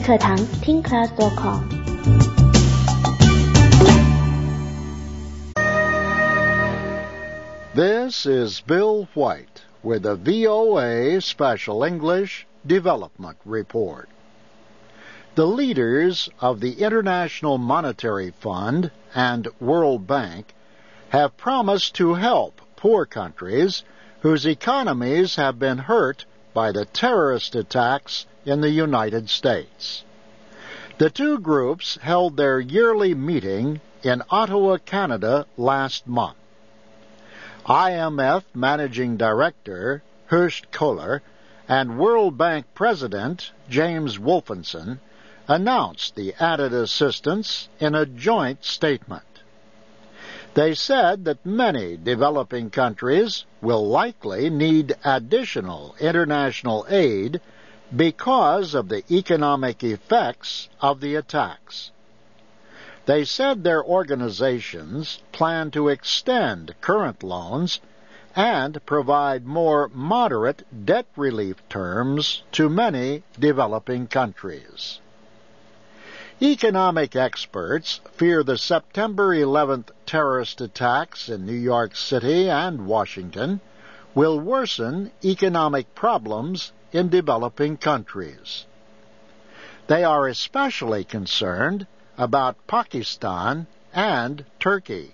课堂听 class.com。 This is Bill White with the VOA Special English Development Report. The leaders of the International Monetary Fund and World Bank have promised to help poor countries whose economies have been hurt by the terrorist attacks in the United States. The two groups held their yearly meeting in Ottawa, Canada last month. IMF Managing Director Geert Köhler and World Bank President James Wolfensohn announced the added assistance in a joint statement. They said that many developing countries will likely need additional international aid because of the economic effects of the attacks. They said their organizations plan to extend current loans and provide more moderate debt relief terms to many developing countries. Economic experts fear the September 11th terrorist attacks in New York City and Washington will worsen economic problems in developing countries. They are especially concerned about Pakistan and Turkey.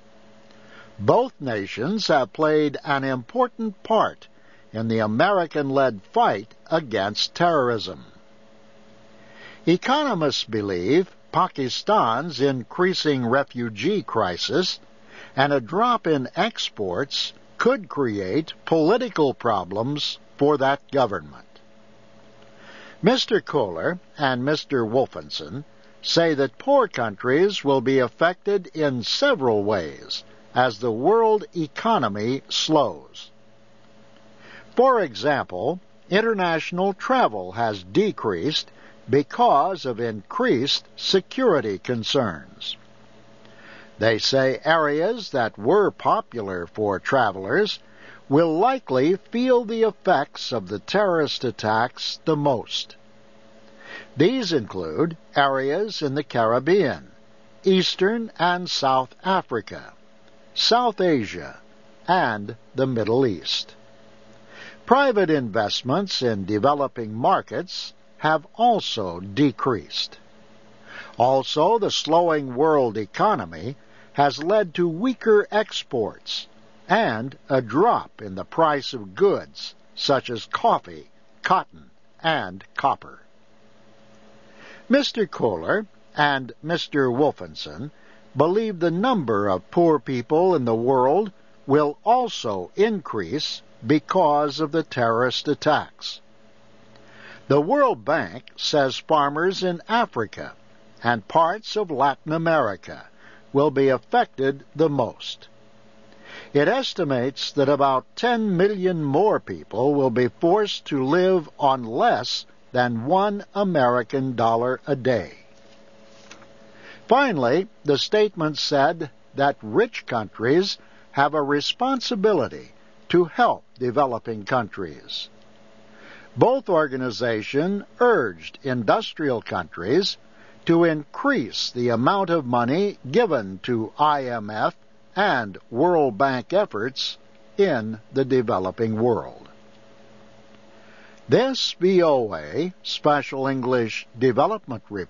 Both nations have played an important part in the American-led fight against terrorism. Economists believe Pakistan's increasing refugee crisis and a drop in exports could create political problems for that government. Mr. Köhler and Mr. Wolfensohn say that poor countries will be affected in several ways as the world economy slows. For example, international travel has decreased because of increased security concerns. They say areas that were popular for travelers will likely feel the effects of the terrorist attacks the most. These include areas in the Caribbean, Eastern and South Africa, South Asia, and the Middle East. Private investments in developing markets have also decreased. Also, the slowing world economy has led to weaker exports and a drop in the price of goods such as coffee, cotton, and copper. Mr. Köhler and Mr. Wolfensohn believe the number of poor people in the world will also increase because of the terrorist attacks. The World Bank says farmers in Africa and parts of Latin America will be affected the most. It estimates that about 10 million more people will be forced to live on less than $1 American a day. Finally, the statement said that rich countries have a responsibility to help developing countries. Both organizations urged industrial countries to increase the amount of money given to IMF and World Bank efforts in the developing world. This VOA Special English Development Report